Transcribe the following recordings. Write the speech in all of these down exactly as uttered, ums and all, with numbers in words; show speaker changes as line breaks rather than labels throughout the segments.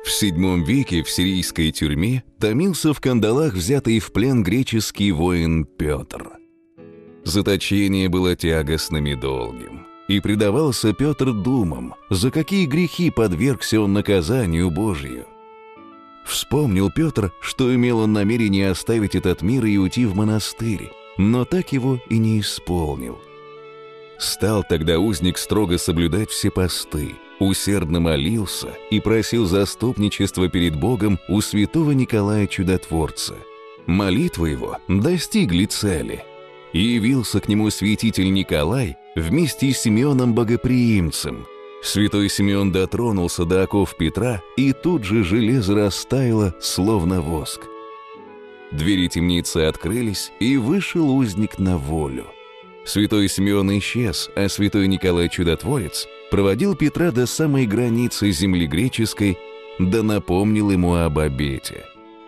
В седьмом веке в сирийской тюрьме томился в кандалах взятый в плен греческий воин Петр. Заточение было тягостным и долгим, и предавался Петр думам, за какие грехи подвергся он наказанию Божию. Вспомнил Петр, что имел он намерение оставить этот мир и уйти в монастырь, но так его и не исполнил. Стал тогда узник строго соблюдать все посты, усердно молился и просил заступничества перед Богом у святого Николая Чудотворца. Молитвы его достигли цели, и явился к нему святитель Николай вместе с Симеоном Богоприимцем. Святой Симеон дотронулся до оков Петра, и тут же железо растаяло, словно воск. Двери темницы открылись, и вышел узник на волю. Святой Симеон исчез, а святой Николай Чудотворец проводил Петра до самой границы земли греческой, да напомнил ему об обете.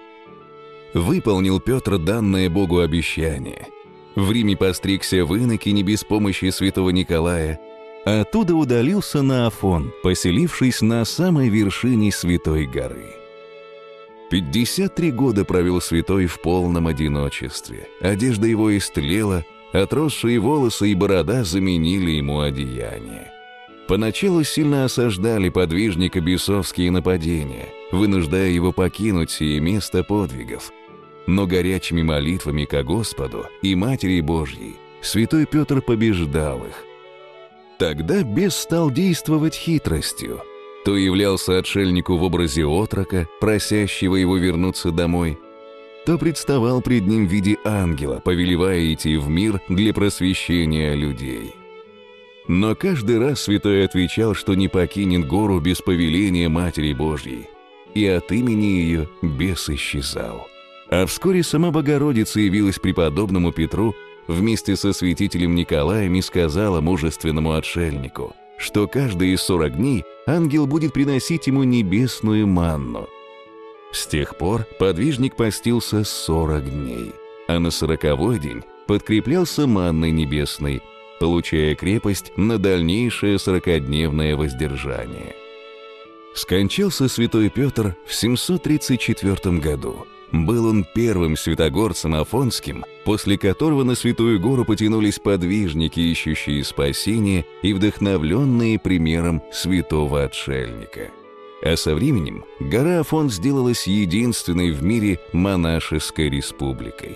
Выполнил Петр данное Богу обещание. В Риме постригся в иноки не без помощи святого Николая, а оттуда удалился на Афон, поселившись на самой вершине Святой горы. пятьдесят три года провел святой в полном одиночестве. Одежда его истлела, отросшие волосы и борода заменили ему одеяние. Поначалу сильно осаждали подвижника бесовские нападения, вынуждая его покинуть сие место подвигов. Но горячими молитвами ко Господу и Матери Божьей святой Петр побеждал их. Тогда бес стал действовать хитростью. То являлся отшельнику в образе отрока, просящего его вернуться домой, то представал пред ним в виде ангела, повелевая идти в мир для просвещения людей. Но каждый раз святой отвечал, что не покинет гору без повеления Матери Божьей, и от имени ее бес исчезал. А вскоре сама Богородица явилась преподобному Петру вместе со святителем Николаем и сказала мужественному отшельнику, что каждые сорок дней ангел будет приносить ему небесную манну. С тех пор подвижник постился сорок дней, а на сороковой день подкреплялся манной небесной, получая крепость на дальнейшее сорокодневное воздержание. Скончался святой Петр в семьсот тридцать четвёртом году. Был он первым святогорцем афонским, после которого на Святую гору потянулись подвижники, ищущие спасения и вдохновленные примером святого отшельника. А со временем гора Афон сделалась единственной в мире монашеской республикой.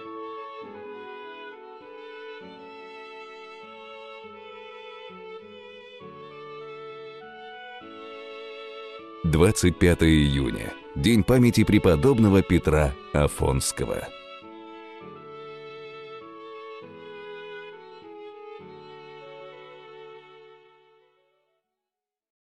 двадцать пятого июня. День памяти преподобного Петра Афонского.